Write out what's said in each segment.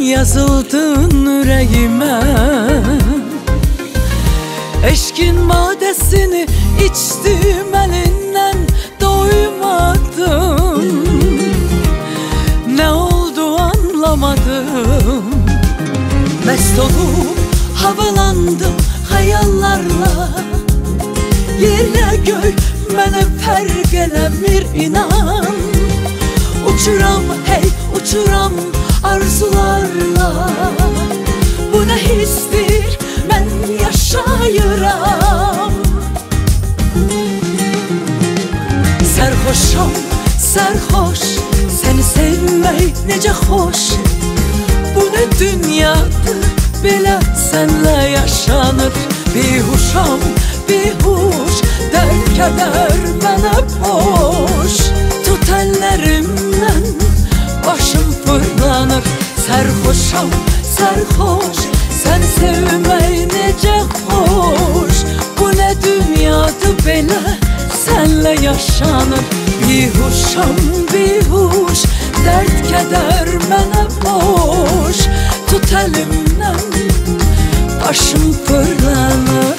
Yazıldın yüreğime, eşkin madesini içtim elinden, doymadım. Ne oldu anlamadım. Mest olup havalandım hayallarla. Yerle gök mənə fərq eləmir inan. Uçuram hey uçuram arzularla. Bu nə histir mən yaşayıram. Sərxoşam sərxoş, səni sevmək necə xoş. Bu nə dünyadır belə sənlə yaşanır. Bihuşam bihuş, dərd kədər mənə boş. Tut əllərimdən başım fırlanır. Sərxoşam sərxoş, səni sevmək necə xoş. Bu nə dünyadır belə sənlə yaşanır. Bihuşam bihuş, dərd kədər mənə boş. Tut əlimdən başım fırlanır.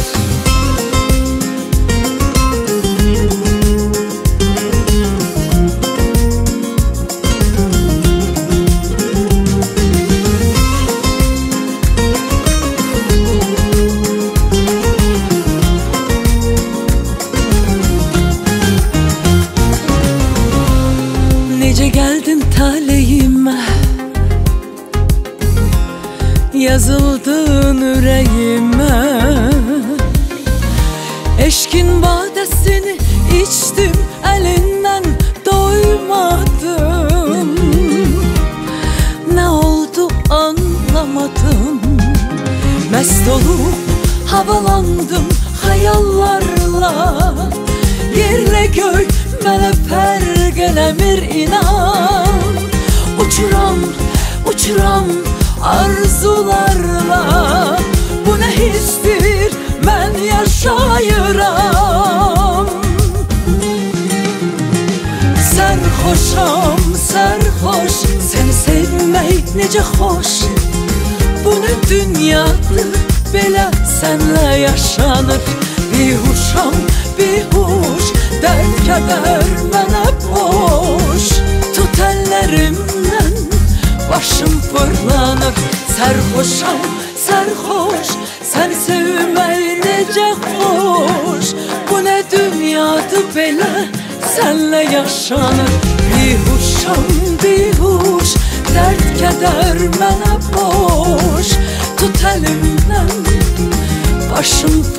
Necə gəldin taleyimə, yazıldın yüreğime. Eşkin badesini içtim elinden, doymadım. Ne oldu anlamadım. Mest olup havalandım hayallarla. Yerle gök mənə fərq eləmir inan. Uçuram uçuram arzularla. Bu nə histir mən yaşayıram. Sərxoşam sərxoş, səni sevmək necə xoş. Bu nə dünyadır belə sənlə yaşanır. Bihuşam bihuş, dərd kədər mənə boş. Tut əllərimdən başım fırlanır. Sərxoşam sərxoş, səni sevmək necə xoş. Bu nə dünyadır belə sənlə yaşanır. Bihuşam bihuş, dərd kədər mənə boş. Tut əlimdən başım